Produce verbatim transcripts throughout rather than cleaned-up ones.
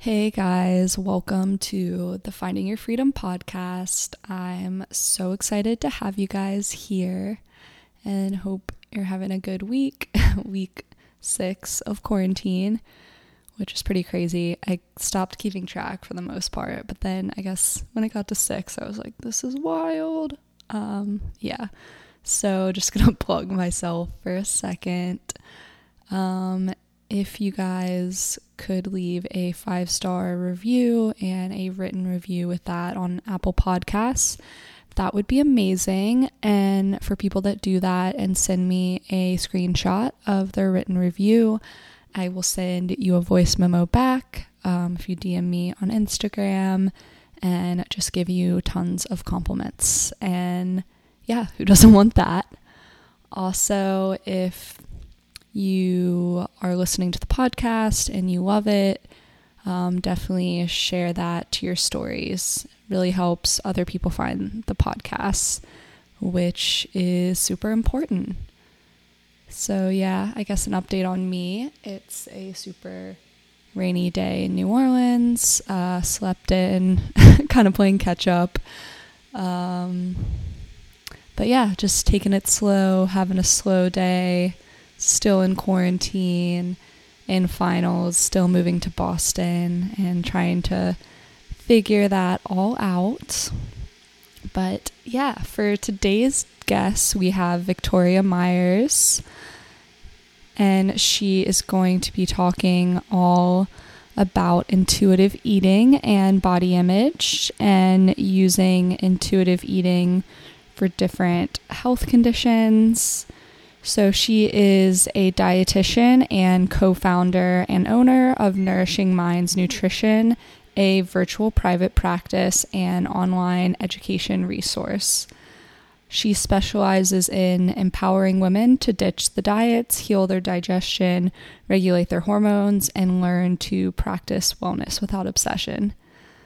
Hey guys, welcome to the Finding Your Freedom podcast. I'm so excited to have you guys here and hope you're having a good week. Week six of quarantine, which is pretty crazy. I stopped keeping track for the most part, but then I guess when it got to six, I was like, this is wild. Um, yeah, so just gonna plug myself for a second. Um, if you guys could leave a five-star review and a written review with that on Apple Podcasts, that would be amazing. And for people that do that and send me a screenshot of their written review, I will send you a voice memo back um, if you D M me on Instagram and just give you tons of compliments. And yeah, who doesn't want that? Also, if you are listening to the podcast and you love it, um, definitely share that to your stories. It really helps other people find the podcast, which is super important. So yeah, I guess an update on me. It's a super rainy day in New Orleans. Uh, slept in, kind of playing catch up. Um, but yeah, just taking it slow, having a slow day. Still in quarantine, in finals, still moving to Boston and trying to figure that all out. But yeah, for today's guest, we have Victoria Myers, and she is going to be talking all about intuitive eating and body image and using intuitive eating for different health conditions. So she is a dietitian and co-founder and owner of Nourishing Minds Nutrition, a virtual private practice and online education resource. She specializes in empowering women to ditch the diets, heal their digestion, regulate their hormones, and learn to practice wellness without obsession.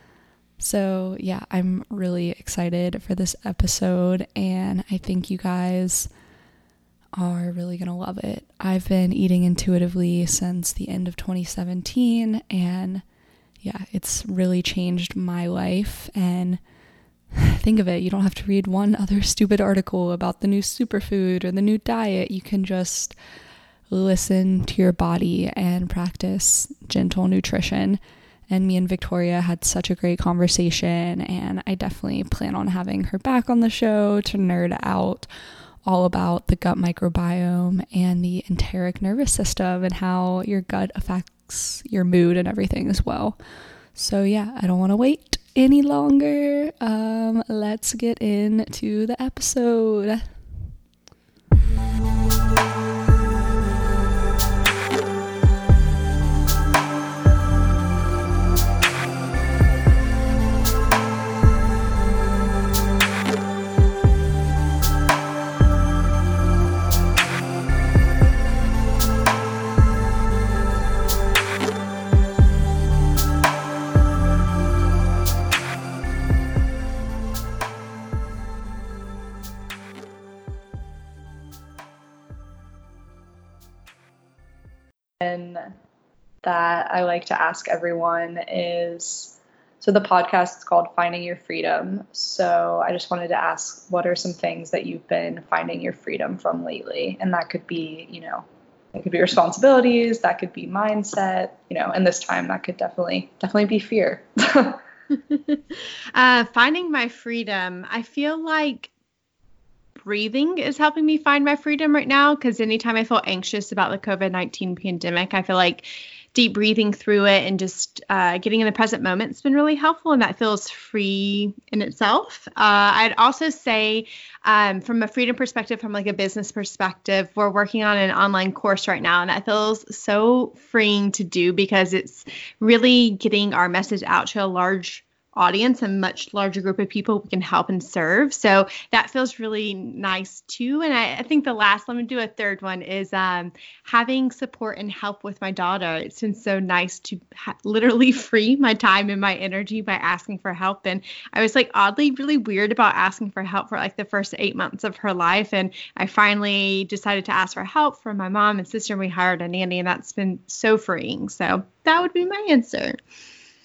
So yeah, I'm really excited for this episode, and I think you guys are really gonna love it. I've been eating intuitively since the end of twenty seventeen, and yeah, it's really changed my life. And think of it, you don't have to read one other stupid article about the new superfood or the new diet. You can just listen to your body and practice gentle nutrition. And me and Victoria had such a great conversation, and I definitely plan on having her back on the show to nerd out all about the gut microbiome and the enteric nervous system and how your gut affects your mood and everything as well. So yeah, I don't want to wait any longer. Um, let's get into the episode. And that I like to ask everyone is, so the podcast is called Finding Your Freedom. So I just wanted to ask, what are some things that you've been finding your freedom from lately? And that could be, you know, it could be responsibilities, that could be mindset, you know, and this time that could definitely, definitely be fear. uh, finding my freedom. I feel like breathing is helping me find my freedom right now, because anytime I feel anxious about the covid nineteen pandemic, I feel like deep breathing through it and just uh, getting in the present moment has been really helpful, and that feels free in itself. Uh, I'd also say um, from a freedom perspective, from like a business perspective, we're working on an online course right now, and that feels so freeing to do because it's really getting our message out to a large audience, a much larger group of people we can help and serve. So that feels really nice too. And I, I think the last, let me do a third one, is um, having support and help with my daughter. It's been so nice to ha- literally free my time and my energy by asking for help. And I was like oddly really weird about asking for help for like the first eight months of her life. And I finally decided to ask for help from my mom and sister, and we hired a nanny, and that's been so freeing. So that would be my answer.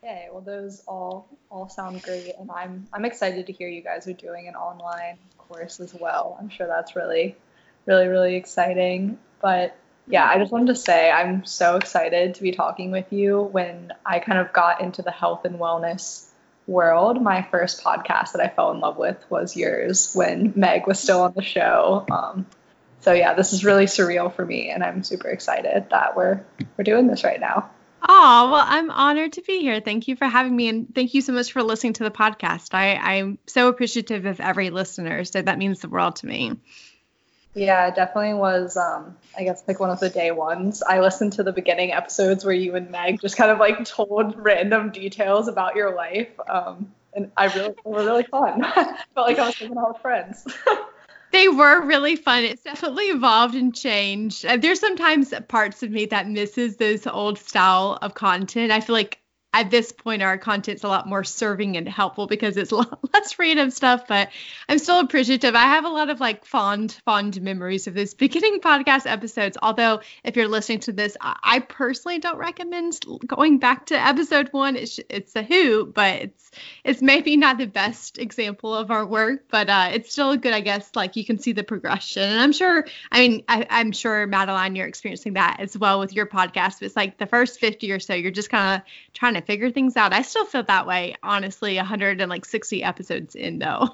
Okay, well, those all all sound great, and I'm I'm excited to hear you guys are doing an online course as well. I'm sure that's really, really, really exciting. But yeah, I just wanted to say I'm so excited to be talking with you. When I kind of got into the health and wellness world, my first podcast that I fell in love with was yours when Meg was still on the show. Um, so yeah, this is really surreal for me, and I'm super excited that we're we're doing this right now. Oh, well, I'm honored to be here. Thank you for having me. And thank you so much for listening to the podcast. I, I'm so appreciative of every listener. So that means the world to me. Yeah, it definitely was, um, I guess, like one of the day ones. I listened to the beginning episodes where you and Meg just kind of like told random details about your life. Um, and I really, they were really fun. Felt like I was hanging out with friends. They were really fun. It's definitely evolved and changed. Uh, there's sometimes parts of me that misses those old style of content. I feel like at this point, our content's a lot more serving and helpful because it's a lot less random stuff, but I'm still appreciative. I have a lot of like fond, fond memories of those beginning podcast episodes. Although if you're listening to this, I, I personally don't recommend going back to episode one. It's, it's a hoot, but it's, it's maybe not the best example of our work, but uh, it's still good, I guess. Like you can see the progression, and I'm sure, I mean, I, I'm sure Madeline, you're experiencing that as well with your podcast. It's like the first fifty or so, you're just kind of trying to figure things out. I still feel that way, honestly, one hundred sixty episodes in though.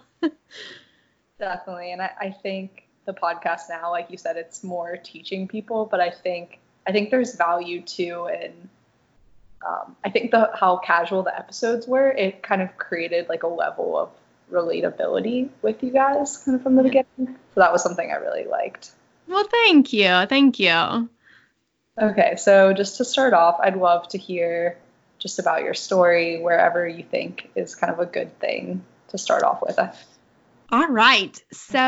Definitely. And I, I think the podcast now, like you said, it's more teaching people, but I think, I think there's value too in, um, I think the, how casual the episodes were, it kind of created like a level of relatability with you guys kind of from the beginning. So that was something I really liked. Well, thank you. Thank you. Okay. So just to start off, I'd love to hear just about your story, wherever you think is kind of a good thing to start off with. All right. So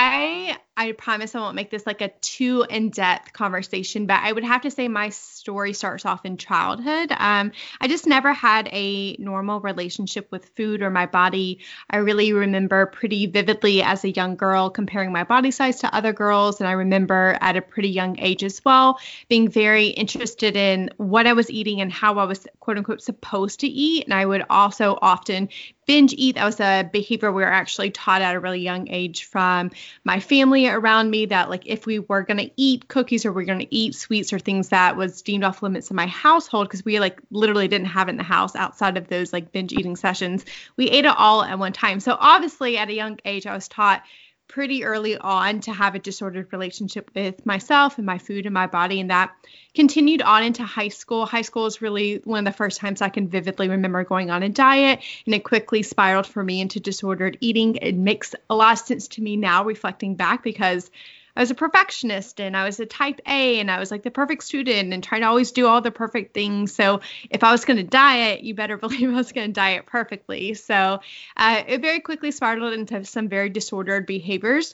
I I promise I won't make this like a too in-depth conversation, but I would have to say my story starts off in childhood. Um, I just never had a normal relationship with food or my body. I really remember pretty vividly as a young girl comparing my body size to other girls. And I remember at a pretty young age as well, being very interested in what I was eating and how I was quote unquote supposed to eat. And I would also often binge eat. That was a behavior we were actually taught at a really young age from my family around me, that like if we were going to eat cookies or we are going to eat sweets or things that was deemed off limits in my household, because we like literally didn't have it in the house outside of those like binge eating sessions, we ate it all at one time. So obviously at a young age, I was taught pretty early on to have a disordered relationship with myself and my food and my body. And that continued on into high school. High school is really one of the first times I can vividly remember going on a diet, and it quickly spiraled for me into disordered eating. It makes a lot of sense to me now reflecting back, because I was a perfectionist and I was a type A and I was like the perfect student and trying to always do all the perfect things. So if I was going to diet, you better believe I was going to diet perfectly. So uh, it very quickly spiraled into some very disordered behaviors.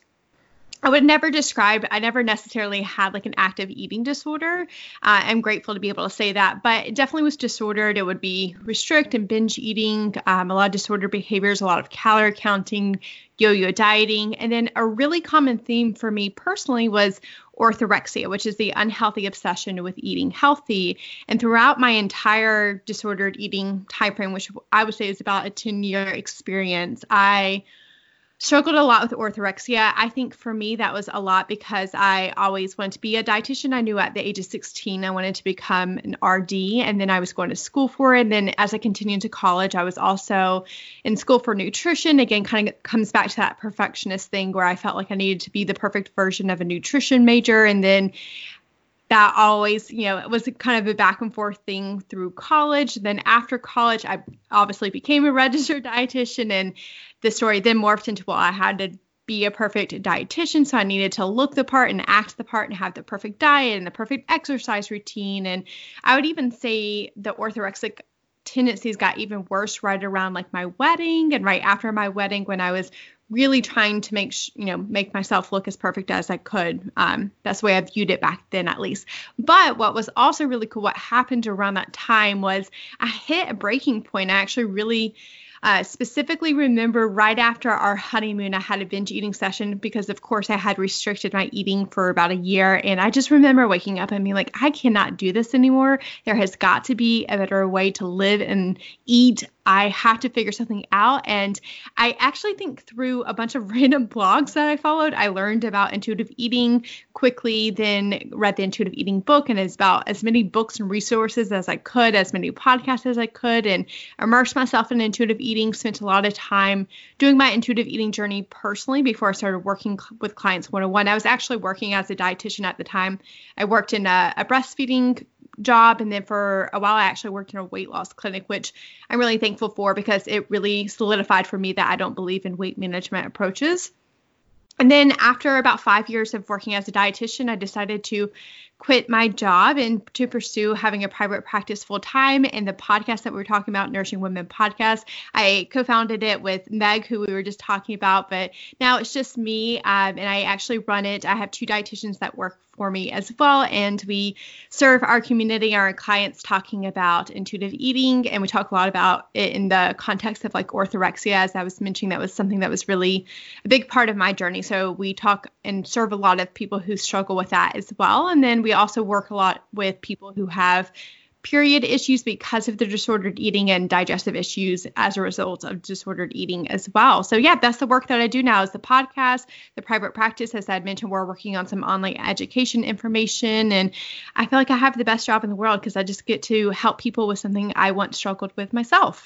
I would never describe, I never necessarily had like an active eating disorder. Uh, I'm grateful to be able to say that, but it definitely was disordered. It would be restrict and binge eating, um, a lot of disordered behaviors, a lot of calorie counting, yo-yo dieting. And then a really common theme for me personally was orthorexia, which is the unhealthy obsession with eating healthy. And throughout my entire disordered eating time frame, which I would say is about a ten year experience, I struggled a lot with orthorexia. I think for me, that was a lot because I always wanted to be a dietitian. I knew at the age of sixteen, I wanted to become an R D, and then I was going to school for it. And then as I continued to college, I was also in school for nutrition. Again, kind of comes back to that perfectionist thing where I felt like I needed to be the perfect version of a nutrition major. And then that always, you know, it was kind of a back and forth thing through college. Then after college, I obviously became a registered dietitian, and the story then morphed into, well, I had to be a perfect dietitian. So I needed to look the part and act the part and have the perfect diet and the perfect exercise routine. And I would even say the orthorexic tendencies got even worse right around like my wedding and right after my wedding, when I was really trying to make, sh- you know, make myself look as perfect as I could. Um, that's the way I viewed it back then, at least. But what was also really cool, what happened around that time was I hit a breaking point. I actually really Uh, specifically remember right after our honeymoon, I had a binge eating session because of course I had restricted my eating for about a year. And I just remember waking up and being like, I cannot do this anymore. There has got to be a better way to live and eat. I have to figure something out. And I actually think through a bunch of random blogs that I followed, I learned about intuitive eating quickly, then read the intuitive eating book, and it's about as many books and resources as I could, as many podcasts as I could, and immersed myself in intuitive eating, spent a lot of time doing my intuitive eating journey personally before I started working with clients one-on-one. I was actually working as a dietitian at the time. I worked in a, a breastfeeding job. And then for a while, I actually worked in a weight loss clinic, which I'm really thankful for because it really solidified for me that I don't believe in weight management approaches. And then after about five years of working as a dietitian, I decided to quit my job and to pursue having a private practice full time. And the podcast that we were talking about, Nourishing Women Podcast, I co-founded it with Meg, who we were just talking about. But now it's just me, um, and I actually run it. I have two dietitians that work for me as well. And we serve our community, our clients, talking about intuitive eating. And we talk a lot about it in the context of like orthorexia. As I was mentioning, that was something that was really a big part of my journey. So we talk and serve a lot of people who struggle with that as well. And then we also work a lot with people who have period issues because of the disordered eating and digestive issues as a result of disordered eating as well. So yeah, that's the work that I do now is the podcast, the private practice. As I had mentioned, we're working on some online education information. And I feel like I have the best job in the world because I just get to help people with something I once struggled with myself.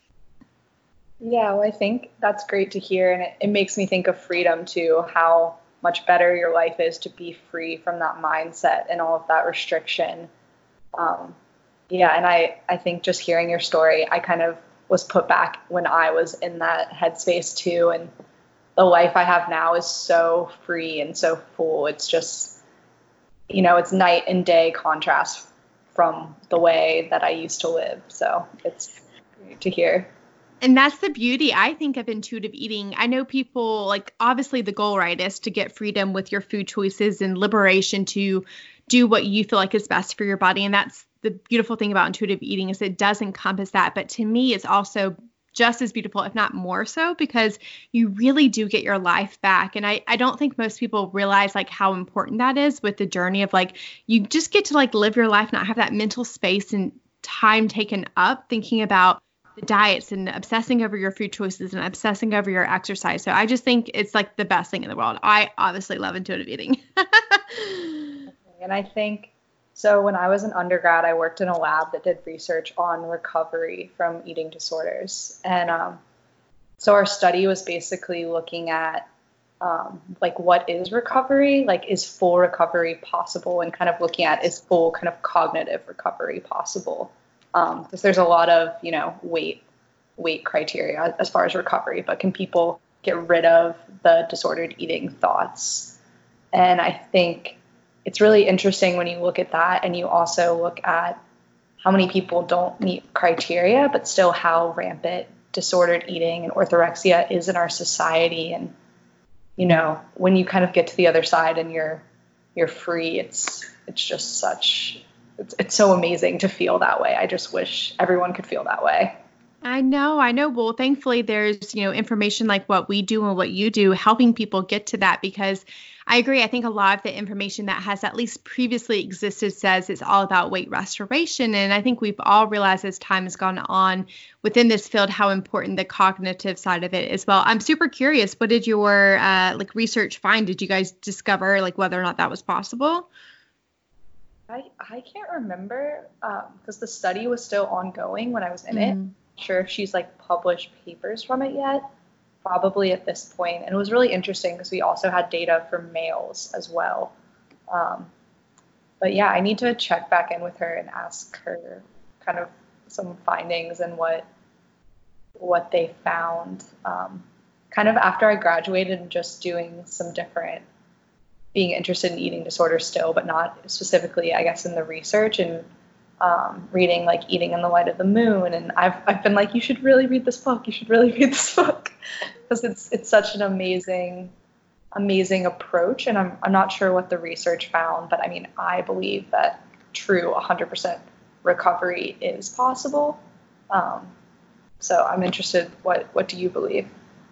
Yeah, well, I think that's great to hear. And it, it makes me think of freedom too, how much better your life is to be free from that mindset and all of that restriction. Um, Yeah, and I, I think just hearing your story, I kind of was put back when I was in that headspace too. And the life I have now is so free and so full. It's just, you know, it's night and day contrast from the way that I used to live. So it's great to hear. And that's the beauty, I think, of intuitive eating. I know people, like, obviously the goal, right, is to get freedom with your food choices and liberation to do what you feel like is best for your body. And that's the beautiful thing about intuitive eating is it does encompass that. But to me, it's also just as beautiful, if not more so, because you really do get your life back. And I, I don't think most people realize like how important that is with the journey of like, you just get to like live your life, not have that mental space and time taken up thinking about the diets and obsessing over your food choices and obsessing over your exercise. So I just think it's like the best thing in the world. I obviously love intuitive eating. And I think, so when I was an undergrad, I worked in a lab that did research on recovery from eating disorders. And um, so our study was basically looking at um, like, what is recovery? Like, is full recovery possible? And kind of looking at, is full kind of cognitive recovery possible? Um, because there's a lot of, you know, weight, weight criteria as far as recovery, but can people get rid of the disordered eating thoughts? And I think it's really interesting when you look at that and you also look at how many people don't meet criteria, but still how rampant disordered eating and orthorexia is in our society. And, you know, when you kind of get to the other side and you're, you're free, it's, it's just such, it's, it's so amazing to feel that way. I just wish everyone could feel that way. I know, I know. Well, thankfully there's, you know, information like what we do and what you do helping people get to that, because I agree. I think a lot of the information that has at least previously existed says it's all about weight restoration. And I think we've all realized as time has gone on within this field, how important the cognitive side of it is. Well, I'm super curious. What did your uh, like research find? Did you guys discover like whether or not that was possible? I, I can't remember because um, the study was still ongoing when I was in mm. it. I'm not sure if she's like published papers from it yet. Probably at this point. And it was really interesting because we also had data for males as well. Um, but yeah, I need to check back in with her and ask her kind of some findings and what what they found. Um, kind of after I graduated and just doing some different, being interested in eating disorders still, but not specifically, I guess, in the research and um, reading like Eating in the Light of the Moon. And I've I've been like, you should really read this book. You should really read this book. Because it's it's such an amazing, amazing approach. And I'm I'm not sure what the research found, but I mean, I believe that true one hundred percent recovery is possible. Um, So I'm interested, what, what do you believe?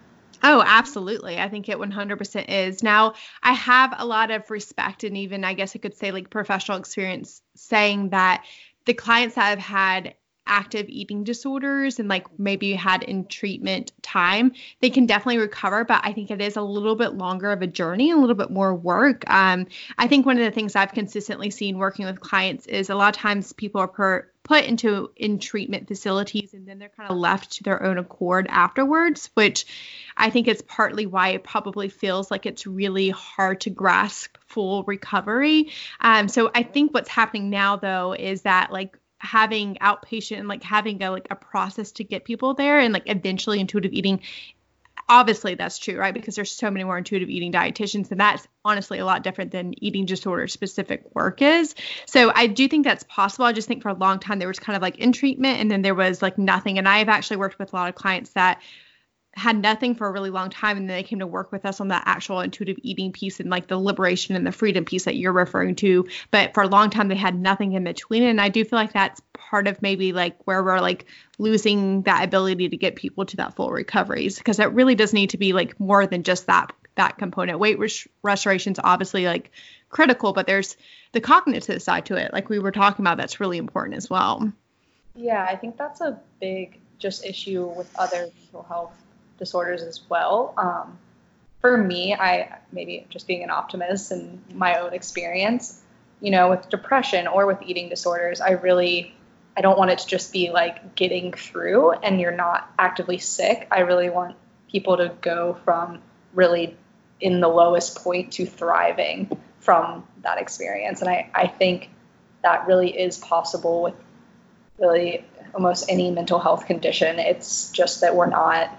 Oh, absolutely. I think it one hundred percent is. Now, I have a lot of respect and even, I guess I could say, like professional experience saying that the clients that have had active eating disorders and like maybe had in treatment time, they can definitely recover. But I think it is a little bit longer of a journey, a little bit more work. Um, I think one of the things I've consistently seen working with clients is a lot of times people are per, put into in treatment facilities and then they're kind of left to their own accord afterwards, which I think is partly why it probably feels like it's really hard to grasp full recovery. Um, so I think what's happening now, though, is that like having outpatient and like having a like a process to get people there and like eventually intuitive eating. Obviously that's true, right? Because there's so many more intuitive eating dietitians, and that's honestly a lot different than eating disorder specific work is. So I do think that's possible. I just think for a long time there was kind of like in treatment and then there was like nothing. And I've actually worked with a lot of clients that had nothing for a really long time, and then they came to work with us on the actual intuitive eating piece and like the liberation and the freedom piece that you're referring to. But for a long time they had nothing in between, and I do feel like that's part of maybe like where we're like losing that ability to get people to that full recoveries, because it really does need to be like more than just that that component. Weight res- restoration is obviously like critical, but there's the cognitive side to it, like we were talking about, that's really important as well. Yeah, I think that's a big just issue with other mental health disorders as well. Um, for me, I maybe just being an optimist and my own experience, you know, with depression or with eating disorders, I really, I don't want it to just be like getting through and you're not actively sick. I really want people to go from really in the lowest point to thriving from that experience. And I, I think that really is possible with really almost any mental health condition. It's just that we're not,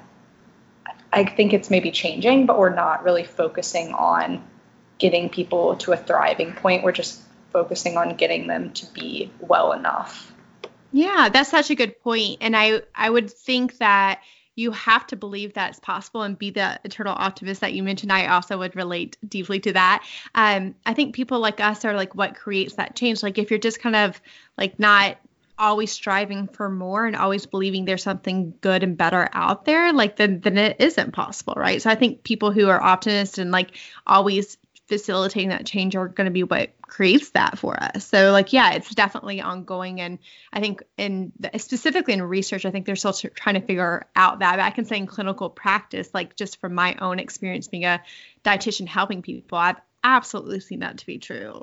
I think it's maybe changing, but we're not really focusing on getting people to a thriving point. We're just focusing on getting them to be well enough. Yeah, that's such a good point. And I, I would think that you have to believe that it's possible and be the eternal optimist that you mentioned. I also would relate deeply to that. Um, I think people like us are like what creates that change. Like if you're just kind of like not always striving for more and always believing there's something good and better out there, like then then it isn't possible, right? So I think people who are optimists and like always facilitating that change are going to be what creates that for us. So like, yeah, it's definitely ongoing. And I think in the, specifically in research, I think they're still trying to figure out that. But I can say in clinical practice, like just from my own experience being a dietitian helping people, I've absolutely seen that to be true.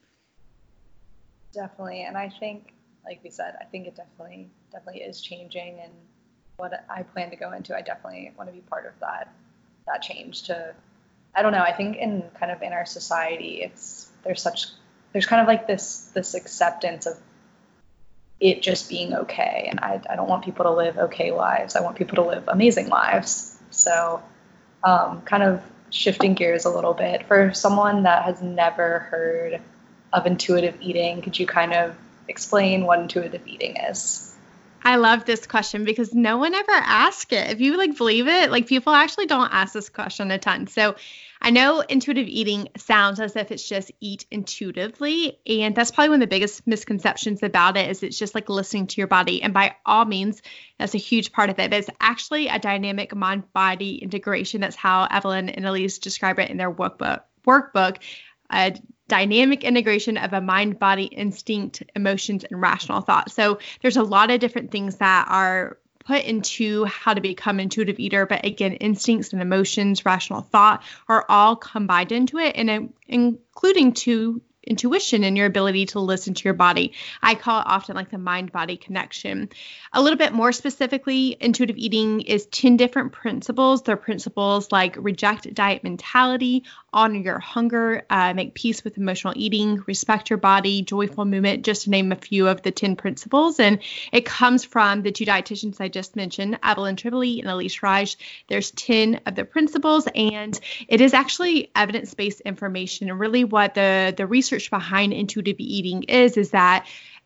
Definitely. And I think, like we said, I think it definitely, definitely is changing, and what I plan to go into, I definitely want to be part of that, that change to, I don't know, I think in kind of in our society, it's, there's such, there's kind of like this, this acceptance of it just being okay. And I, I don't want people to live okay lives. I want people to live amazing lives. So um, kind of shifting gears a little bit, for someone that has never heard of intuitive eating, could you kind of explain what intuitive eating is? I love this question because no one ever asked it. If you like believe it, like people actually don't ask this question a ton. So I know intuitive eating sounds as if it's just eat intuitively. And that's probably one of the biggest misconceptions about it, is it's just like listening to your body. And by all means, that's a huge part of it. But it's actually a dynamic mind-body integration. That's how Evelyn and Elise describe it in their workbook. workbook. A dynamic integration of a mind, body, instinct, emotions, and rational thought. So there's a lot of different things that are put into how to become an intuitive eater. But again, instincts and emotions, rational thought are all combined into it, and it, including to intuition and your ability to listen to your body. I call it often like the mind-body connection. A little bit more specifically, intuitive eating is ten different principles. They're principles like reject diet mentality, honor your hunger, uh, make peace with emotional eating, respect your body, joyful movement, just to name a few of the ten principles. And it comes from the two dietitians I just mentioned, Evelyn Tribole and Elise Reich. There's ten of the principles, and it is actually evidence-based information. And really what the, the research behind intuitive eating is, is that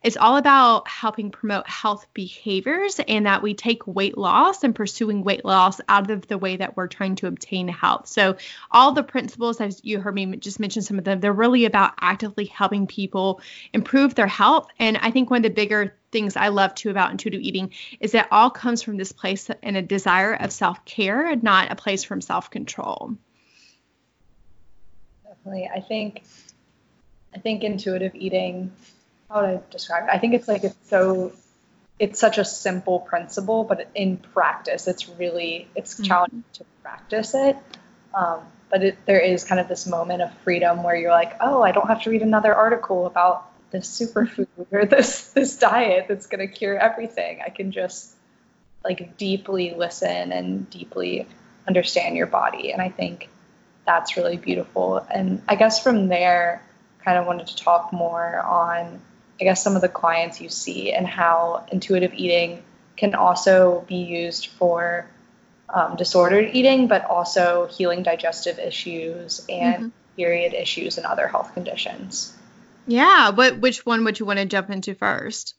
it's all about helping promote health behaviors, and that we take weight loss and pursuing weight loss out of the way that we're trying to obtain health. So all the principles, as you heard me just mention some of them, they're really about actively helping people improve their health. And I think one of the bigger things I love too about intuitive eating is that it all comes from this place and a desire of self-care and not a place from self-control. Definitely. I think, I think intuitive eating, how would I describe it? I think it's like, it's so, it's such a simple principle, but in practice, it's really, it's mm-hmm. challenging to practice it. Um, but it, there is kind of this moment of freedom where you're like, oh, I don't have to read another article about this superfood or this, this diet that's going to cure everything. I can just like deeply listen and deeply understand your body. And I think that's really beautiful. And I guess from there, kind of wanted to talk more on, I guess, some of the clients you see and how intuitive eating can also be used for um, disordered eating, but also healing digestive issues and mm-hmm. period issues and other health conditions. Yeah. What, which one would you want to jump into first?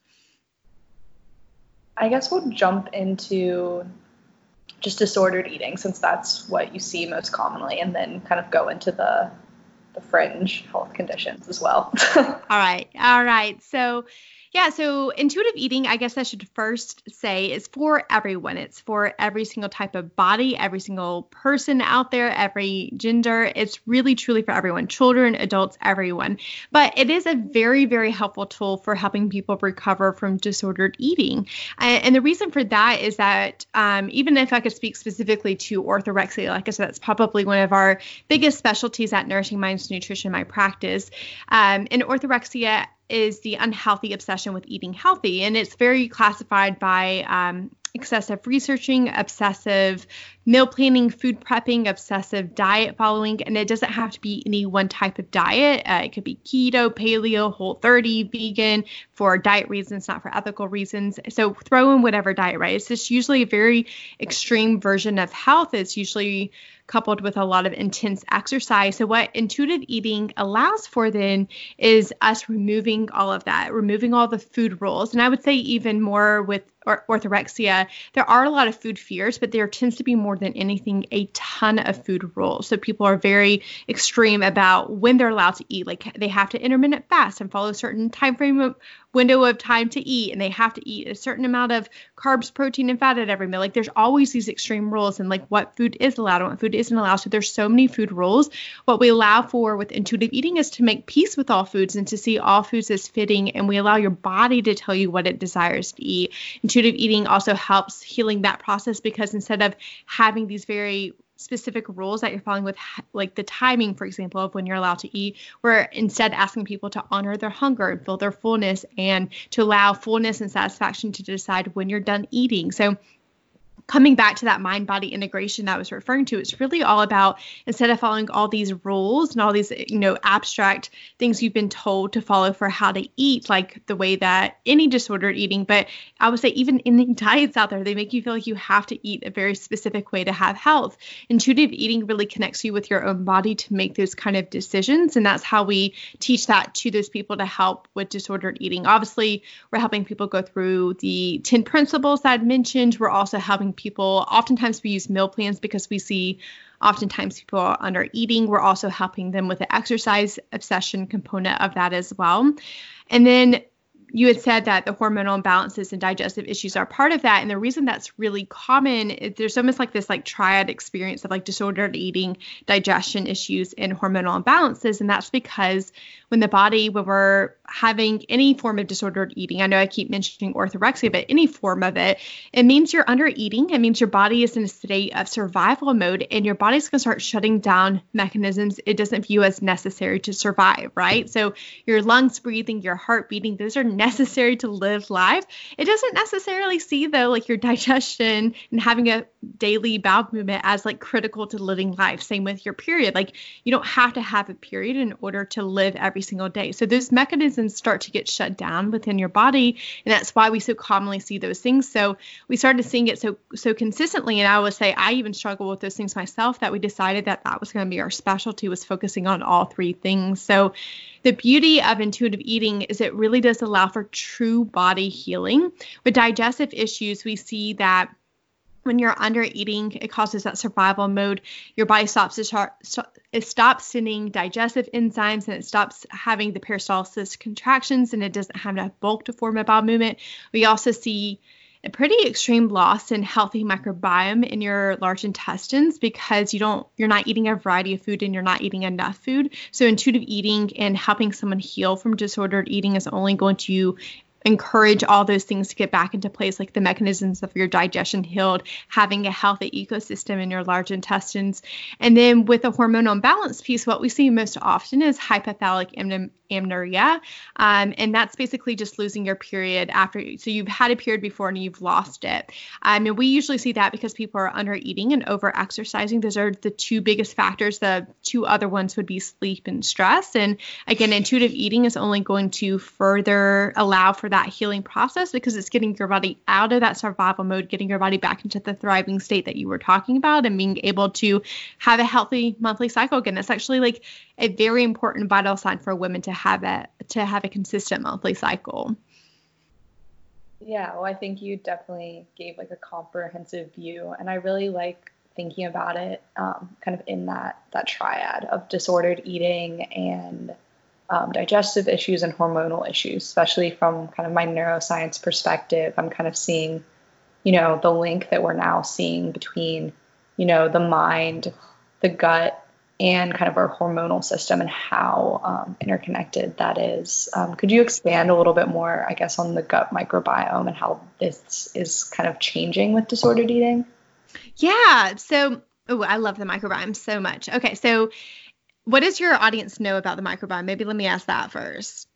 I guess we'll jump into just disordered eating, since that's what you see most commonly, and then kind of go into the the fringe health conditions as well. All right. All right. So yeah, so intuitive eating, I guess I should first say, is for everyone. It's for every single type of body, every single person out there, every gender. It's really, truly for everyone, children, adults, everyone. But it is a very, very helpful tool for helping people recover from disordered eating. And the reason for that is that um, even if I could speak specifically to orthorexia, like I said, that's probably one of our biggest specialties at Nourishing Minds Nutrition, my practice. Um, and orthorexia is the unhealthy obsession with eating healthy. And it's very classified by um, excessive researching, obsessive meal planning, food prepping, obsessive diet following. And it doesn't have to be any one type of diet. Uh, it could be keto, paleo, whole thirty, vegan, for diet reasons, not for ethical reasons. So throw in whatever diet, right? It's just usually a very extreme version of health. It's usually coupled with a lot of intense exercise. So what intuitive eating allows for then is us removing all of that, removing all the food rules. And I would say even more with or- orthorexia, there are a lot of food fears, but there tends to be more than anything a ton of food rules. So people are very extreme about when they're allowed to eat. Like they have to intermittent fast and follow a certain time frame of window of time to eat, and they have to eat a certain amount of carbs, protein, and fat at every meal. Like there's always these extreme rules and like what food is allowed and what food isn't allowed. So there's so many food rules. What we allow for with intuitive eating is to make peace with all foods and to see all foods as fitting, and we allow your body to tell you what it desires to eat. Intuitive eating also helps healing that process, because instead of having these very specific rules that you're following with, like the timing, for example, of when you're allowed to eat, we're instead asking people to honor their hunger and feel their fullness, and to allow fullness and satisfaction to decide when you're done eating. So coming back to that mind-body integration that I was referring to, it's really all about, instead of following all these rules and all these, you know, abstract things you've been told to follow for how to eat, like the way that any disordered eating, but I would say even in the diets out there, they make you feel like you have to eat a very specific way to have health. Intuitive eating really connects you with your own body to make those kind of decisions. And that's how we teach that to those people to help with disordered eating. Obviously, we're helping people go through the ten principles that I'd mentioned. We're also helping people, oftentimes we use meal plans because we see oftentimes people are under eating. We're also helping them with the exercise obsession component of that as well. And then you had said that the hormonal imbalances and digestive issues are part of that. And the reason that's really common is there's almost like this like triad experience of like disordered eating, digestion issues, and hormonal imbalances. And that's because when the body, when we're having any form of disordered eating, I know I keep mentioning orthorexia, but any form of it, it means you're under eating. It means your body is in a state of survival mode, and your body's going to start shutting down mechanisms it doesn't view as necessary to survive, right? So your lungs breathing, your heart beating, those are necessary to live life. It doesn't necessarily see though, like your digestion and having a daily bowel movement as like critical to living life. Same with your period. Like you don't have to have a period in order to live every single day. So those mechanisms start to get shut down within your body. And that's why we so commonly see those things. So we started seeing it so, so consistently. And I would say I even struggle with those things myself, that we decided that that was going to be our specialty, was focusing on all three things. So the beauty of intuitive eating is it really does allow for true body healing. With digestive issues, we see that when you're under eating, it causes that survival mode. Your body stops to start, it stops sending digestive enzymes, and it stops having the peristalsis contractions, and it doesn't have enough bulk to form a bowel movement. We also see a pretty extreme loss in healthy microbiome in your large intestines because you don't, you're not eating a variety of food and you're not eating enough food. So intuitive eating and helping someone heal from disordered eating is only going to encourage all those things to get back into place, like the mechanisms of your digestion healed, having a healthy ecosystem in your large intestines. And then with the hormonal imbalance piece, what we see most often is hypothalamic am- amenorrhea. Um, and that's basically just losing your period after. So you've had a period before and you've lost it. Um, and we usually see that because people are under eating and over exercising. Those are the two biggest factors. The two other ones would be sleep and stress. And again, intuitive eating is only going to further allow for that healing process because it's getting your body out of that survival mode, getting your body back into the thriving state that you were talking about, and being able to have a healthy monthly cycle again. It's actually like a very important vital sign for women to have a to have a consistent monthly cycle. Yeah, well, I think you definitely gave like a comprehensive view, and I really like thinking about it um, kind of in that that triad of disordered eating and um, digestive issues and hormonal issues, especially from kind of my neuroscience perspective. I'm kind of seeing, you know, the link that we're now seeing between, you know, the mind, the gut, and kind of our hormonal system and how um, interconnected that is. Um, could you expand a little bit more, I guess, on the gut microbiome and how this is kind of changing with disordered eating? Yeah. So, oh, I love the microbiome so much. Okay. So what does your audience know about the microbiome? Maybe let me ask that first.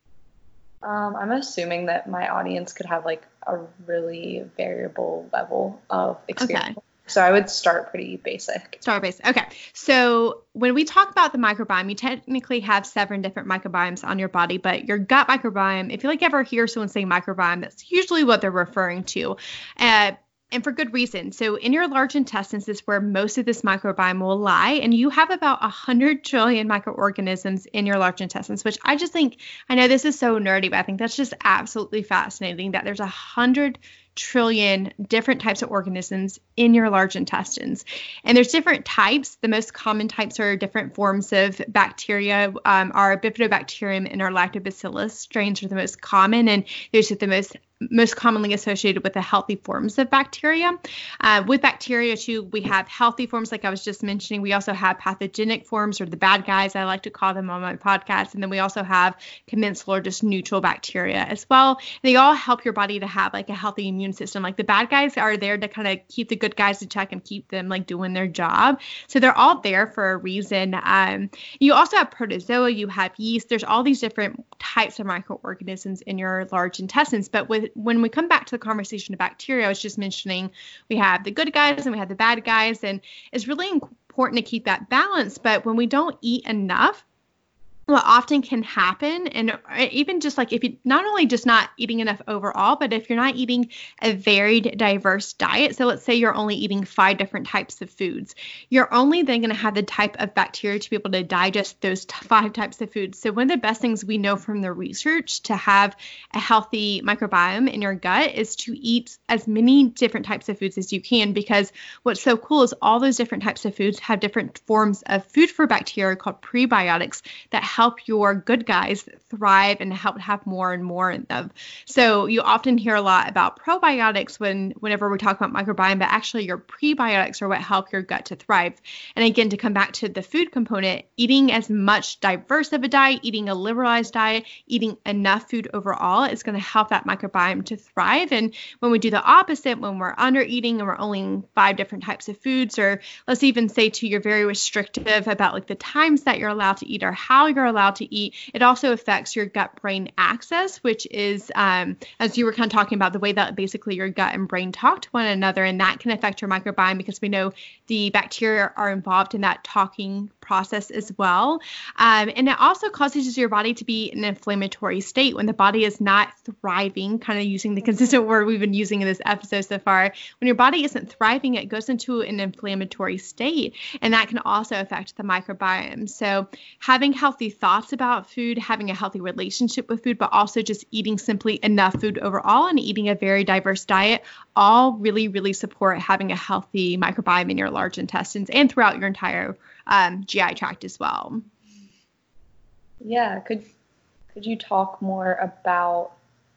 Um, I'm assuming that my audience could have like a really variable level of experience. Okay. So I would start pretty basic. Start basic. Okay. So when we talk about the microbiome, you technically have seven different microbiomes on your body, but your gut microbiome, if you like ever hear someone say microbiome, that's usually what they're referring to. Uh, And for good reason. So in your large intestines is where most of this microbiome will lie. And you have about one hundred trillion microorganisms in your large intestines, which I just think, I know this is so nerdy, but I think that's just absolutely fascinating that there's one hundred trillion different types of organisms in your large intestines. And there's different types. The most common types are different forms of bacteria. Um, our bifidobacterium and our lactobacillus strains are the most common, and those are the most most commonly associated with the healthy forms of bacteria. Uh, with bacteria too, we have healthy forms like I was just mentioning. We also have pathogenic forms, or the bad guys, I like to call them on my podcast. And then we also have commensal or just neutral bacteria as well. And they all help your body to have like a healthy immune system. Like the bad guys are there to kind of keep the good guys in check and keep them like doing their job. So they're all there for a reason. Um, you also have protozoa, you have yeast. There's all these different types of microorganisms in your large intestines. But with when we come back to the conversation of bacteria, I was just mentioning we have the good guys and we have the bad guys, and it's really important to keep that balance. But when we don't eat enough, what often can happen, and even just like if you not only just not eating enough overall, but if you're not eating a varied, diverse diet, so let's say you're only eating five different types of foods, you're only then going to have the type of bacteria to be able to digest those t- five types of foods. So one of the best things we know from the research to have a healthy microbiome in your gut is to eat as many different types of foods as you can, because what's so cool is all those different types of foods have different forms of food for bacteria called prebiotics that help your good guys thrive and help have more and more in them. So you often hear a lot about probiotics when whenever we talk about microbiome, but actually your prebiotics are what help your gut to thrive. And again, to come back to the food component, eating as much diverse of a diet, eating a liberalized diet, eating enough food overall is going to help that microbiome to thrive. And when we do the opposite, when we're under eating and we're only eating five different types of foods, or let's even say to you're very restrictive about like the times that you're allowed to eat or how you're allowed to eat, it also affects your gut-brain axis, which is, um, as you were kind of talking about, the way that basically your gut and brain talk to one another, and that can affect your microbiome because we know the bacteria are involved in that talking process as well. Um, and it also causes your body to be in an inflammatory state when the body is not thriving, kind of using the consistent word we've been using in this episode so far. When your body isn't thriving, it goes into an inflammatory state, and that can also affect the microbiome. So having healthy thoughts about food, having a healthy relationship with food, but also just eating simply enough food overall and eating a very diverse diet, all really, really support having a healthy microbiome in your large intestines and throughout your entire um, G I tract as well. Yeah, could could you talk more about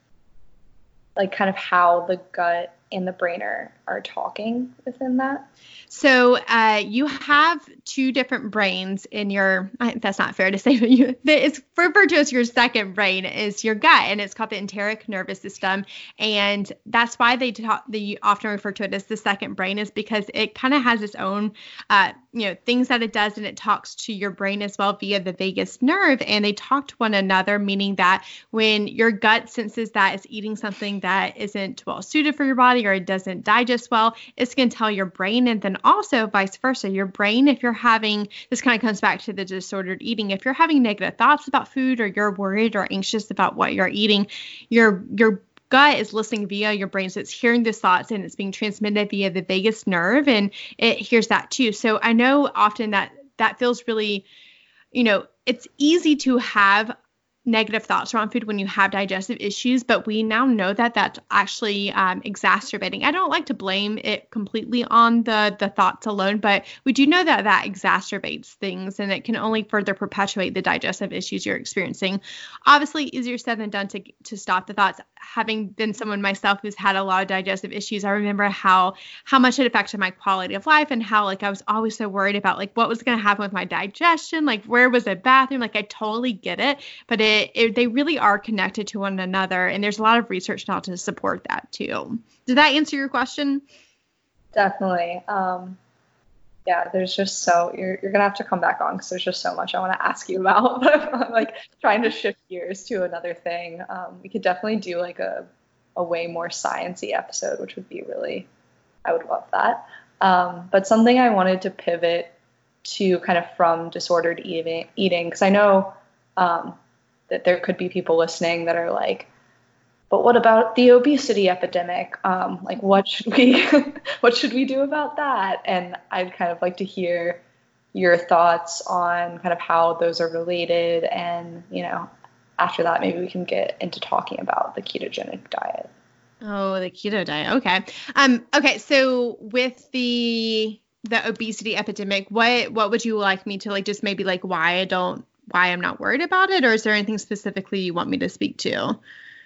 like kind of how the gut and the brain are, are talking within that? So uh, you have two different brains in your, I, that's not fair to say, but you, it's referred to as your second brain is your gut, and it's called the enteric nervous system. And that's why they talk, they often refer to it as the second brain, is because it kind of has its own, uh, you know, things that it does, and it talks to your brain as well via the vagus nerve, and they talk to one another, meaning that when your gut senses that it's eating something that isn't well suited for your body or it doesn't digest well, it's going to tell your brain. And then also vice versa, your brain, if you're having, this kind of comes back to the disordered eating, if you're having negative thoughts about food or you're worried or anxious about what you're eating, your your gut is listening via your brain. So it's hearing those thoughts and it's being transmitted via the vagus nerve, and it hears that too. So I know often that that feels really, you know, it's easy to have negative thoughts around food when you have digestive issues, but we now know that that's actually um, exacerbating. I don't like to blame it completely on the the thoughts alone, but we do know that that exacerbates things, and it can only further perpetuate the digestive issues you're experiencing. Obviously, easier said than done to to stop the thoughts. Having been someone myself who's had a lot of digestive issues, I remember how how much it affected my quality of life, and how like I was always so worried about like what was going to happen with my digestion, like where was the bathroom. Like I totally get it, but it It, it, they really are connected to one another, and there's a lot of research now to support that too. Did that answer your question? Definitely. Um, yeah, there's just so you're you're gonna have to come back on because there's just so much I want to ask you about. But I'm like trying to shift gears to another thing. Um, we could definitely do like a a way more sciencey episode, which would be really, I would love that. Um, but something I wanted to pivot to kind of from disordered eating eating because I know. Um, that there could be people listening that are like, but what about the obesity epidemic? Um, like, what should we, what should we do about that? And I'd kind of like to hear your thoughts on kind of how those are related. And, you know, after that, maybe we can get into talking about the ketogenic diet. Oh, the keto diet. Okay. Um, okay. So with the, the obesity epidemic, what, what would you like me to like, just maybe like why I don't, why I'm not worried about it, or is there anything specifically you want me to speak to?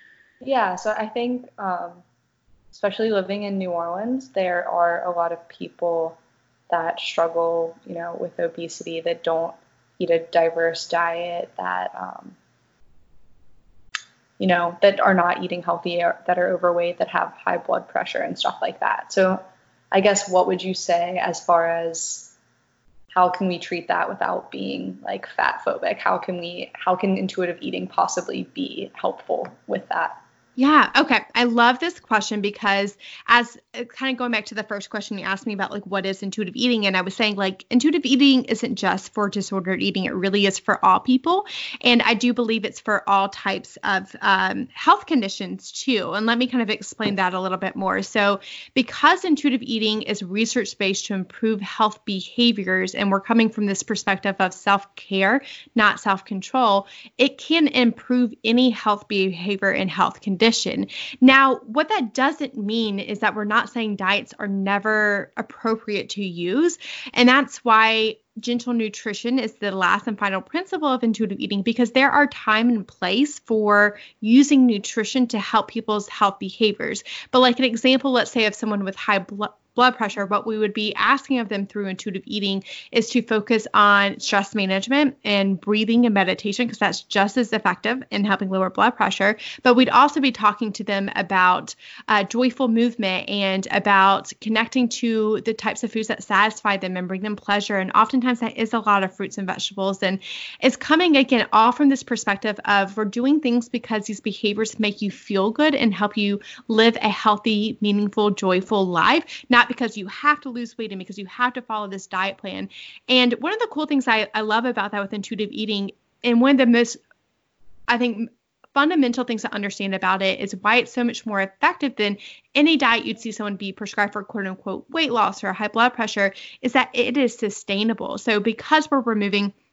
Yeah, so I think, um, especially living in New Orleans, there are a lot of people that struggle, you know, with obesity that don't eat a diverse diet, that, um, you know, that are not eating healthy, or that are overweight, that have high blood pressure and stuff like that. So I guess what would you say as far as how can we treat that without being like fat phobic? How can we, how can intuitive eating possibly be helpful with that? Yeah. Okay. I love this question because as uh, kind of going back to the first question you asked me about like what is intuitive eating, and I was saying like intuitive eating isn't just for disordered eating. It really is for all people. And I do believe it's for all types of um, health conditions too. And let me kind of explain that a little bit more. So because intuitive eating is research-based to improve health behaviors, and we're coming from this perspective of self-care, not self-control, it can improve any health behavior and health condition. Now, what that doesn't mean is that we're not saying diets are never appropriate to use. And that's why gentle nutrition is the last and final principle of intuitive eating, because there are time and place for using nutrition to help people's health behaviors. But like an example, let's say of someone with high blood blood pressure, what we would be asking of them through intuitive eating is to focus on stress management and breathing and meditation, because that's just as effective in helping lower blood pressure. But we'd also be talking to them about uh, joyful movement and about connecting to the types of foods that satisfy them and bring them pleasure. And oftentimes that is a lot of fruits and vegetables. And it's coming again all from this perspective of we're doing things because these behaviors make you feel good and help you live a healthy, meaningful, joyful life, not because you have to lose weight and because you have to follow this diet plan. And one of the cool things I, I love about that with intuitive eating, and one of the most, I think, fundamental things to understand about it is why it's so much more effective than any diet you'd see someone be prescribed for quote unquote weight loss or high blood pressure, is that it is sustainable. So because we're removing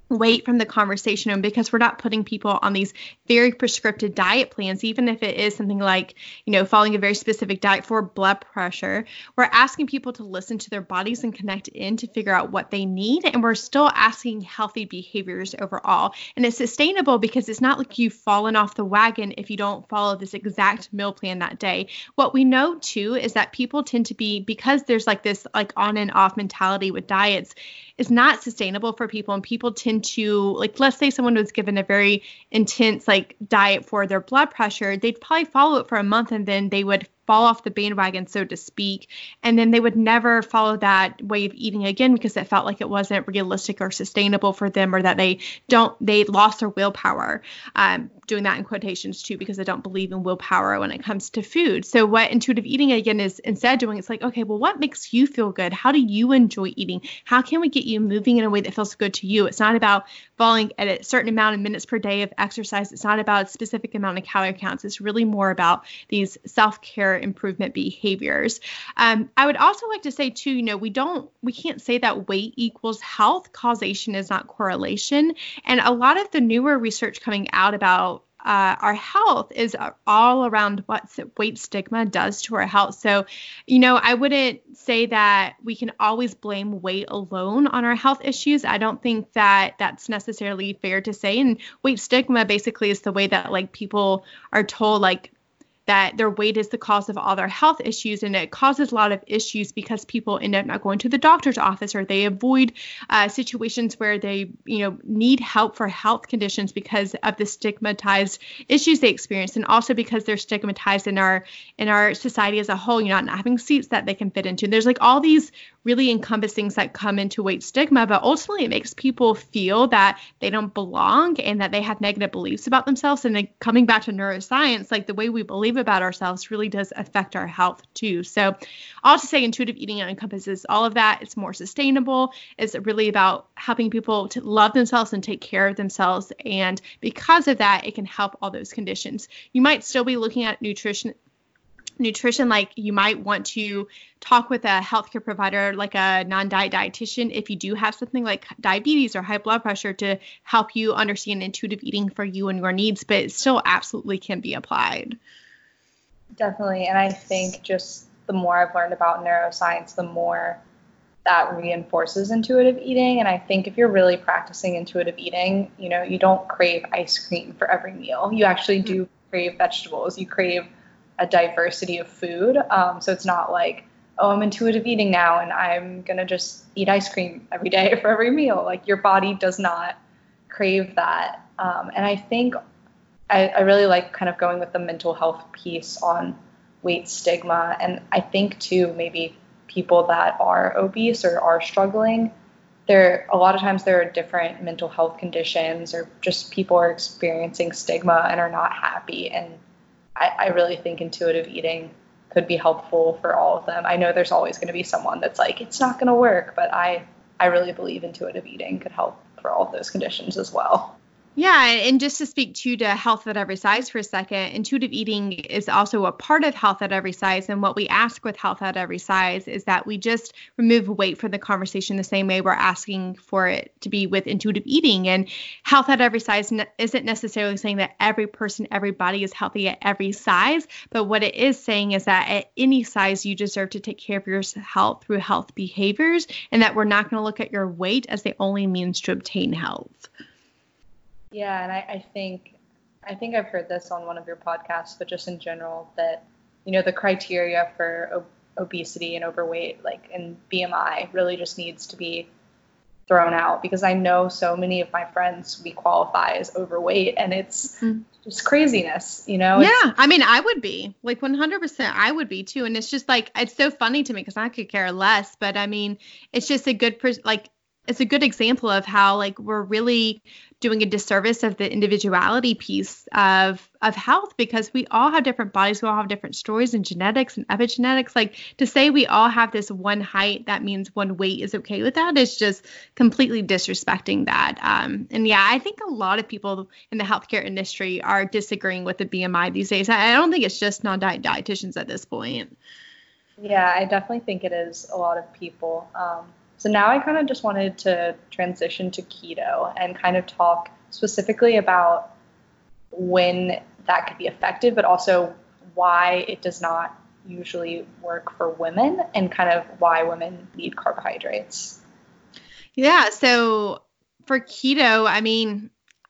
weight from the conversation, and because we're not putting people on these very prescriptive diet plans, even if it is something like, you know, following a very specific diet for blood pressure, we're asking people to listen to their bodies and connect in to figure out what they need. And we're still asking healthy behaviors overall. And it's sustainable because it's not like you've fallen off the wagon if you don't follow this exact meal plan that day. What we know too is that people tend to be, because there's like this like on and off mentality with diets, is not sustainable for people. And people tend to, like, let's say someone was given a very intense like diet for their blood pressure, they'd probably follow it for a month and then they would fall off the bandwagon, so to speak. And then they would never follow that way of eating again because it felt like it wasn't realistic or sustainable for them, or that they don't, they lost their willpower. Um, doing that in quotations too, because I don't believe in willpower when it comes to food. So what intuitive eating again is instead doing, it's like, okay, well, what makes you feel good? How do you enjoy eating? How can we get you moving in a way that feels good to you? It's not about following at a certain amount of minutes per day of exercise. It's not about a specific amount of calorie counts. It's really more about these self-care improvement behaviors. Um, I would also like to say too, you know, we don't, we can't say that weight equals health. Causation is not correlation. And a lot of the newer research coming out about Uh, our health is all around what weight stigma does to our health. So, you know, I wouldn't say that we can always blame weight alone on our health issues. I don't think that that's necessarily fair to say. And weight stigma basically is the way that like people are told like that their weight is the cause of all their health issues. And it causes a lot of issues because people end up not going to the doctor's office, or they avoid uh, situations where they, you know, need help for health conditions because of the stigmatized issues they experience. And also because they're stigmatized in our, in our society as a whole, you're not having seats that they can fit into. And there's like all these really encompass things that come into weight stigma, but ultimately it makes people feel that they don't belong and that they have negative beliefs about themselves. And then coming back to neuroscience, like the way we believe about ourselves really does affect our health too. So all to say, intuitive eating encompasses all of that. It's more sustainable. It's really about helping people to love themselves and take care of themselves. And because of that, it can help all those conditions. You might still be looking at nutrition nutrition, like you might want to talk with a healthcare provider, like a non-diet dietitian, if you do have something like diabetes or high blood pressure, to help you understand intuitive eating for you and your needs, but it still absolutely can be applied. Definitely. And I think just the more I've learned about neuroscience, the more that reinforces intuitive eating. And I think if you're really practicing intuitive eating, you know, you don't crave ice cream for every meal. You actually do mm-hmm. crave vegetables. You crave a diversity of food. Um, so it's not like, oh, I'm intuitive eating now and I'm going to just eat ice cream every day for every meal. Like your body does not crave that. Um, and I think I, I really like kind of going with the mental health piece on weight stigma. And I think too, maybe people that are obese or are struggling, there a lot of times there are different mental health conditions, or just people are experiencing stigma and are not happy. And I, I really think intuitive eating could be helpful for all of them. I know there's always going to be someone that's like, it's not going to work, but I, I really believe intuitive eating could help for all of those conditions as well. Yeah, and just to speak to to health at every size for a second, intuitive eating is also a part of health at every size. And what we ask with health at every size is that we just remove weight from the conversation the same way we're asking for it to be with intuitive eating. And health at every size isn't necessarily saying that every person, every body is healthy at every size. But what it is saying is that at any size, you deserve to take care of your health through health behaviors, and that we're not going to look at your weight as the only means to obtain health. Yeah, and I, I think I think I've heard this on one of your podcasts, but just in general, that, you know, the criteria for ob- obesity and overweight, like in B M I, really just needs to be thrown out, because I know so many of my friends, we qualify as overweight, and it's mm-hmm. just craziness, you know? Yeah, it's- I mean, I would be like one hundred percent. I would be too. And it's just like, it's so funny to me because I could care less, but I mean, it's just a good, pers- like, it's a good example of how like we're really doing a disservice of the individuality piece of of health, because we all have different bodies, we all have different stories and genetics and epigenetics. Like to say we all have this one height, that means one weight is okay with that, is just completely disrespecting that. Um, and yeah, I think a lot of people in the healthcare industry are disagreeing with the B M I these days. I don't think it's just non-diet dietitians at this point. Yeah, I definitely think it is a lot of people. Um, So now I kind of just wanted to transition to keto and kind of talk specifically about when that could be effective, but also why it does not usually work for women and kind of why women need carbohydrates. Yeah, so for keto, I mean,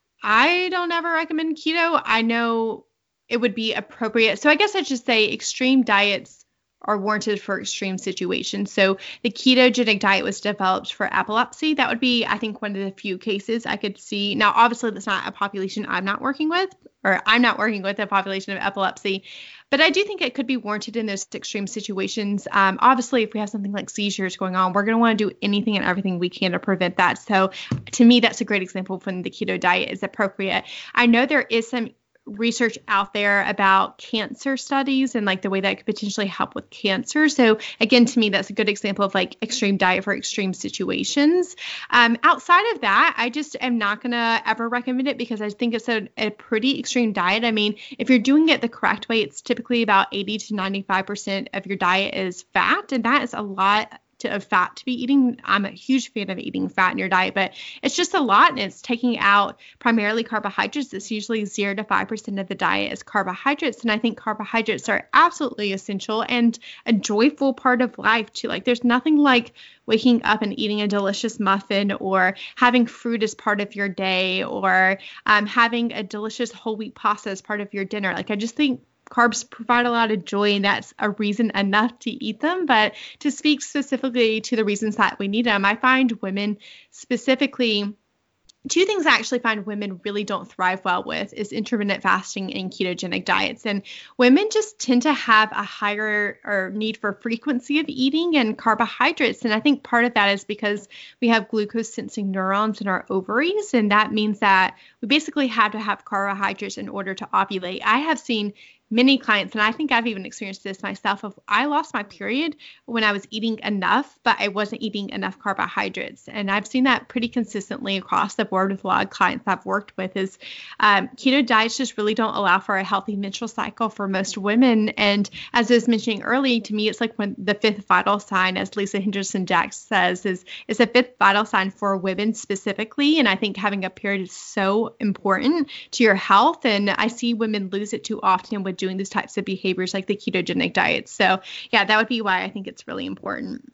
I don't ever recommend keto. I know it would be appropriate. So I guess I should say extreme diets are warranted for extreme situations. So the ketogenic diet was developed for epilepsy. That would be, I think, one of the few cases I could see. Now, obviously, that's not a population I'm not working with, or I'm not working with a population of epilepsy. But I do think it could be warranted in those extreme situations. Um, obviously, if we have something like seizures going on, we're going to want to do anything and everything we can to prevent that. So to me, that's a great example of when the keto diet is appropriate. I know there is some research out there about cancer studies and like the way that could potentially help with cancer. So again, to me, that's a good example of like extreme diet for extreme situations. Um, outside of that, I just am not going to ever recommend it because I think it's a, a pretty extreme diet. I mean, if you're doing it the correct way, it's typically about eighty to ninety-five percent of your diet is fat. And that is a lot to, of fat to be eating. I'm a huge fan of eating fat in your diet, but it's just a lot, and it's taking out primarily carbohydrates. It's usually zero to five percent of the diet is carbohydrates, and I think carbohydrates are absolutely essential and a joyful part of life too. Like there's nothing like waking up and eating a delicious muffin or having fruit as part of your day or um, having a delicious whole wheat pasta as part of your dinner. Like I just think carbs provide a lot of joy, and that's a reason enough to eat them. But to speak specifically to the reasons that we need them, I find women specifically, two things I actually find women really don't thrive well with is intermittent fasting and ketogenic diets. And women just tend to have a higher or need for frequency of eating and carbohydrates. And I think part of that is because we have glucose sensing neurons in our ovaries. And that means that we basically have to have carbohydrates in order to ovulate. I have seen many clients, and I think I've even experienced this myself, of I lost my period when I was eating enough, but I wasn't eating enough carbohydrates. And I've seen that pretty consistently across the board with a lot of clients I've worked with is um, keto diets just really don't allow for a healthy menstrual cycle for most women. And as I was mentioning early, to me, it's like when the fifth vital sign, as Lisa Henderson Jacks says, is, is a fifth vital sign for women specifically. And I think having a period is so important to your health. And I see women lose it too often with doing these types of behaviors like the ketogenic diets. So yeah, that would be why I think it's really important.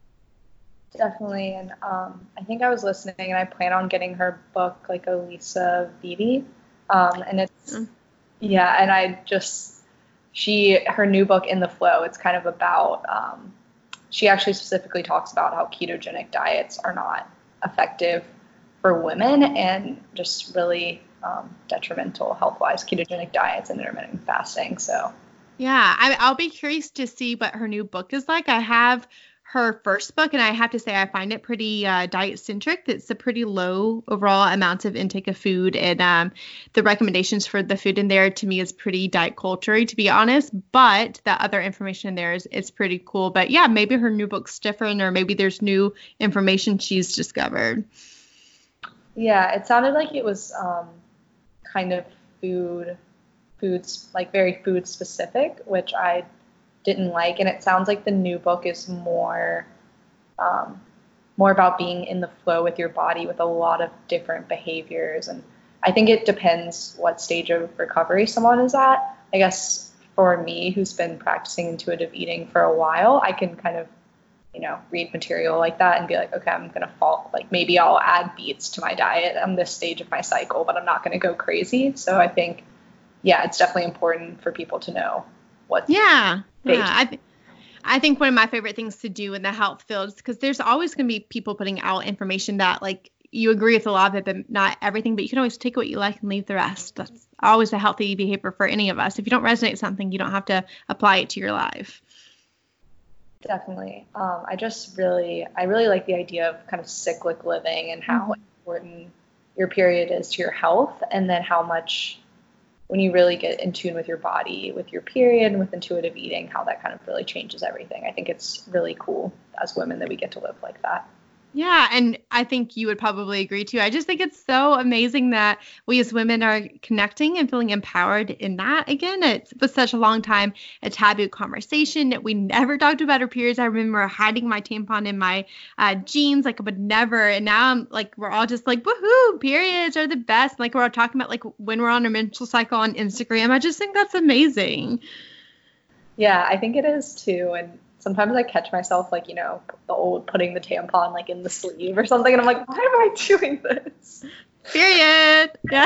Definitely. And um, I think I was listening and I plan on getting her book, like Alisa Vitti. Um, and it's, mm. yeah. And I just, she, her new book In the Flow, it's kind of about, um, she actually specifically talks about how ketogenic diets are not effective for women and just really um, detrimental health-wise, ketogenic diets and intermittent fasting. So yeah, I, I'll be curious to see what her new book is like. I have her first book, and I have to say I find it pretty uh, diet-centric. It's a pretty low overall amount of intake of food, and um, the recommendations for the food in there to me is pretty diet culture-y, to be honest. But the other information in there is, is pretty cool. But yeah, maybe her new book's different, or maybe there's new information she's discovered. Yeah, it sounded like it was um, kind of food, foods like very food specific, which I didn't like. And it sounds like the new book is more, um, more about being in the flow with your body with a lot of different behaviors. And I think it depends what stage of recovery someone is at. I guess for me, who's been practicing intuitive eating for a while, I can kind of, you know, read material like that and be like, okay, I'm going to fall, like maybe I'll add beets to my diet on this stage of my cycle, but I'm not going to go crazy. So I think, yeah, it's definitely important for people to know what. Yeah. Yeah. I, th- I think one of my favorite things to do in the health field is because there's always going to be people putting out information that like you agree with a lot of it, but not everything, but you can always take what you like and leave the rest. That's always a healthy behavior for any of us. If you don't resonate with something, you don't have to apply it to your life. Definitely. Um, I just really, I really like the idea of kind of cyclic living and how mm-hmm. important your period is to your health, and then how much when you really get in tune with your body, with your period, and with intuitive eating, how that kind of really changes everything. I think it's really cool as women that we get to live like that. Yeah, and I think you would probably agree too. I just think it's so amazing that we as women are connecting and feeling empowered in that. Again, it was such a long time a taboo conversation. We never talked about our periods. I remember hiding my tampon in my uh, jeans, like I would never. And now I'm like, we're all just like, woohoo, periods are the best. Like we're all talking about like when we're on our menstrual cycle on Instagram. I just think that's amazing. Yeah, I think it is too. And sometimes I catch myself like, you know, the old putting the tampon like in the sleeve or something. And I'm like, why am I doing this? Period. Yeah.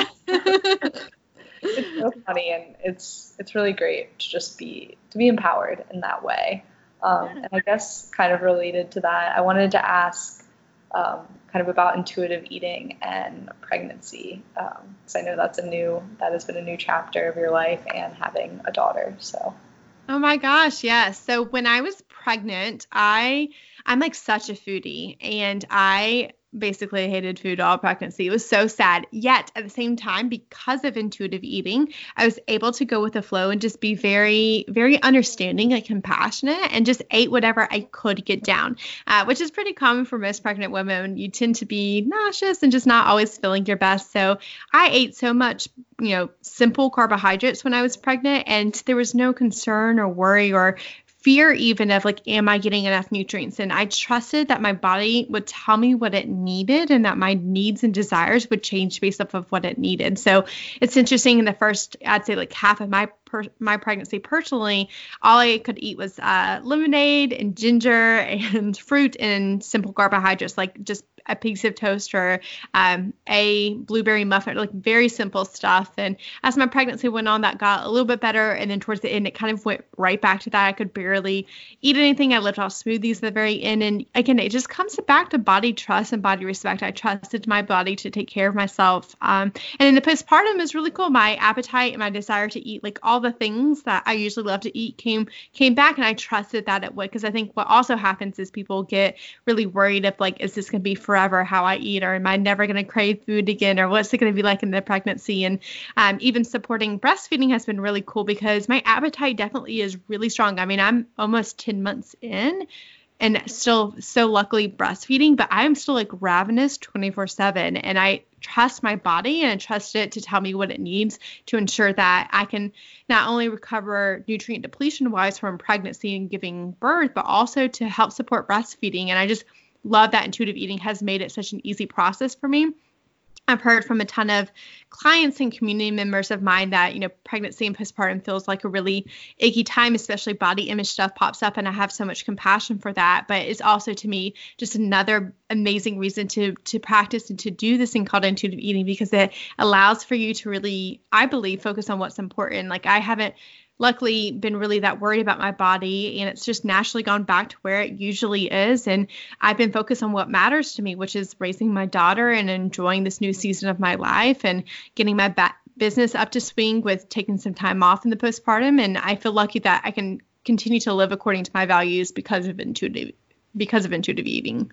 It's so funny, and it's it's really great to just be to be empowered in that way. Um, and I guess kind of related to that, I wanted to ask um, kind of about intuitive eating and pregnancy, because um, I know that's a new that has been a new chapter of your life and having a daughter. So. Oh my gosh, yes. So when I was pregnant, I I'm like such a foodie, and I basically hated food all pregnancy. It was so sad. Yet at the same time, because of intuitive eating, I was able to go with the flow and just be very, very understanding and compassionate, and just ate whatever I could get down, uh, which is pretty common for most pregnant women. You tend to be nauseous and just not always feeling your best. So I ate so much, you know, simple carbohydrates when I was pregnant, and there was no concern or worry or fear even of like, am I getting enough nutrients? And I trusted that my body would tell me what it needed, and that my needs and desires would change based off of what it needed. So it's interesting, in the first, I'd say like half of my per- my pregnancy personally, all I could eat was uh, lemonade and ginger and fruit and simple carbohydrates, like just a piece of toast or um, a blueberry muffin, like very simple stuff. And as my pregnancy went on, that got a little bit better. And then towards the end, it kind of went right back to that. I could barely eat anything. I lived off smoothies at the very end. And again, it just comes back to body trust and body respect. I trusted my body to take care of myself. Um, and in the postpartum is really cool. My appetite and my desire to eat like all the things that I usually love to eat came came back, and I trusted that it would. Because I think what also happens is people get really worried of like, is this going to be forever? Forever how I eat, or am I never going to crave food again, or what's it going to be like in the pregnancy? And um, even supporting breastfeeding has been really cool, because my appetite definitely is really strong. I mean, I'm almost ten months in and still so luckily breastfeeding, but I'm still like ravenous twenty-four seven, and I trust my body and I trust it to tell me what it needs to ensure that I can not only recover nutrient depletion wise from pregnancy and giving birth, but also to help support breastfeeding. And I just love that intuitive eating has made it such an easy process for me. I've heard from a ton of clients and community members of mine that, you know, pregnancy and postpartum feels like a really icky time, especially body image stuff pops up. And I have so much compassion for that. But it's also, to me, just another amazing reason to to practice and to do this thing called intuitive eating, because it allows for you to really, I believe, focus on what's important. Like I haven't luckily been really that worried about my body, and it's just naturally gone back to where it usually is. And I've been focused on what matters to me, which is raising my daughter and enjoying this new season of my life and getting my ba- business up to swing with taking some time off in the postpartum. And I feel lucky that I can continue to live according to my values because of intuitive, because of intuitive eating.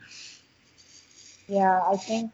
Yeah, I think,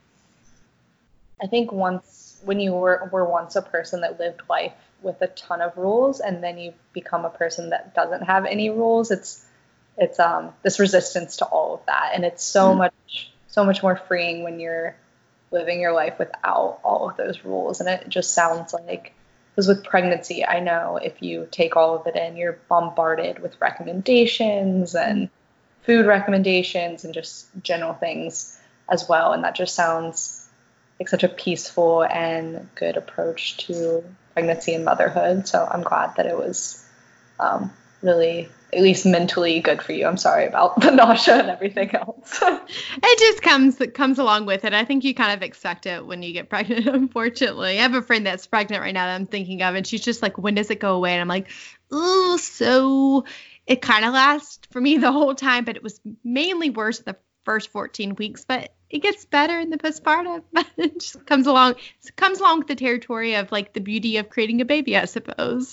I think once, when you were, were once a person that lived life with a ton of rules, and then you become a person that doesn't have any rules, it's it's um this resistance to all of that, and it's so mm. much so much more freeing when you're living your life without all of those rules. And it just sounds like, because with pregnancy, I know if you take all of it in, you're bombarded with recommendations and mm. food recommendations and just general things as well, and that just sounds like such a peaceful and good approach to pregnancy and motherhood. So I'm glad that it was um, really, at least mentally good for you. I'm sorry about the nausea and everything else. It just comes it comes along with it. I think you kind of expect it when you get pregnant, unfortunately. I have a friend that's pregnant right now that I'm thinking of, and she's just like, when does it go away? And I'm like, oh, so it kind of lasts for me the whole time, but it was mainly worse the first fourteen weeks, but it gets better in the postpartum. It just comes along, it comes along with the territory of like the beauty of creating a baby, I suppose.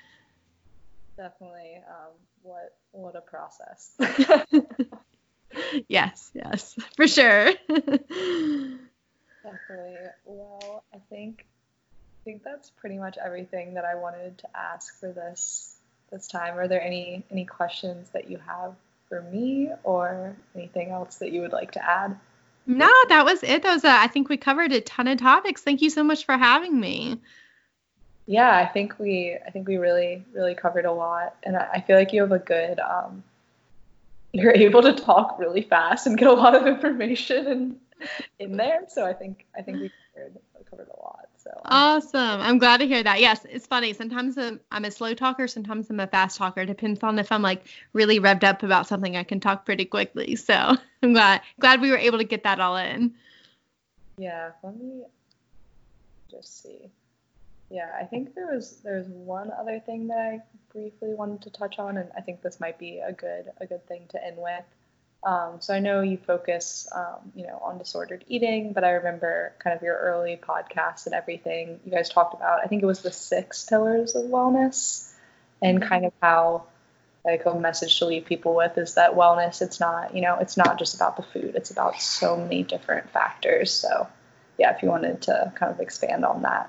Definitely. Um, what, what a process. Yes, yes, for sure. Definitely. Well, I think, I think that's pretty much everything that I wanted to ask for this, this time. Are there any, any questions that you have for me, or anything else that you would like to add? No, that was it. That was, a, I think we covered a ton of topics. Thank you so much for having me. Yeah, I think we, I think we really, really covered a lot. And I, I feel like you have a good, um, you're able to talk really fast and get a lot of information in, in there. So I think, I think we covered, covered a lot. So Awesome. I'm glad to hear that. Yes, it's funny. Sometimes I'm, I'm a slow talker. Sometimes I'm a fast talker. It depends on if I'm like really revved up about something. I can talk pretty quickly. So I'm glad glad we were able to get that all in. Yeah, let me just see. Yeah, I think there was there's one other thing that I briefly wanted to touch on, and I think this might be a good a good thing to end with. Um, so I know you focus, um, you know, on disordered eating, but I remember kind of your early podcasts and everything. You guys talked about, I think it was the six pillars of wellness, and kind of how, like, a message to leave people with is that wellness, it's not, you know, it's not just about the food. It's about so many different factors. So, yeah, if you wanted to kind of expand on that.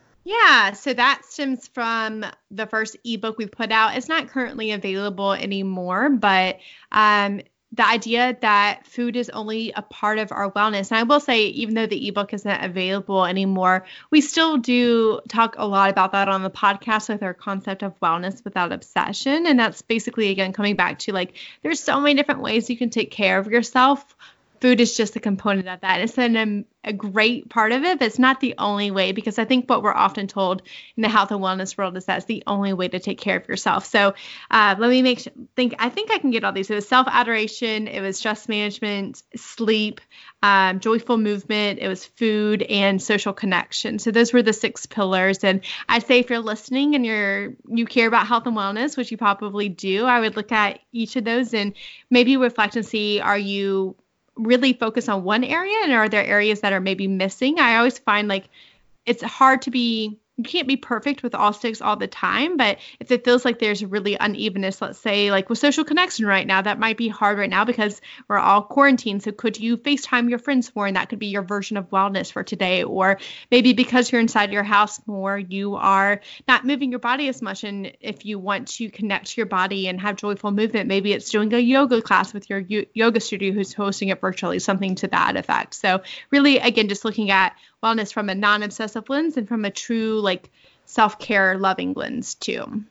Yeah, so that stems from the first ebook we put out. It's not currently available anymore, but um, the idea that food is only a part of our wellness. And I will say, even though the ebook isn't available anymore, we still do talk a lot about that on the podcast with our concept of wellness without obsession. And that's basically, again, coming back to like, there's so many different ways you can take care of yourself. Food is just a component of that. It's an, um, a great part of it, but it's not the only way, because I think what we're often told in the health and wellness world is that's the only way to take care of yourself. So uh, let me make sure, think, I think I can get all these. It was self-adoration, it was stress management, sleep, um, joyful movement, it was food, and social connection. So those were the six pillars. And I'd say if you're listening and you're, you care about health and wellness, which you probably do, I would look at each of those and maybe reflect and see, are you really focus on one area, and are there areas that are maybe missing? I always find like it's hard to be, you can't be perfect with all six all the time, but if it feels like there's really unevenness, let's say like with social connection right now, that might be hard right now because we're all quarantined. So could you FaceTime your friends more? And that could be your version of wellness for today. Or maybe because you're inside your house more, you are not moving your body as much. And if you want to connect to your body and have joyful movement, maybe it's doing a yoga class with your y- yoga studio who's hosting it virtually, something to that effect. So really, again, just looking at wellness from a non-obsessive lens and from a true like self-care loving lens too.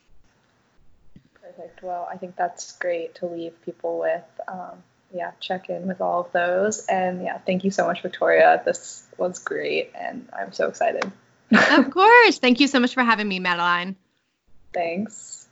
Perfect. Well, I think that's great to leave people with. Um, yeah, check in with all of those. And yeah, thank you so much, Victoria. This was great, and I'm so excited. Of course. Thank you so much for having me, Madeline. Thanks.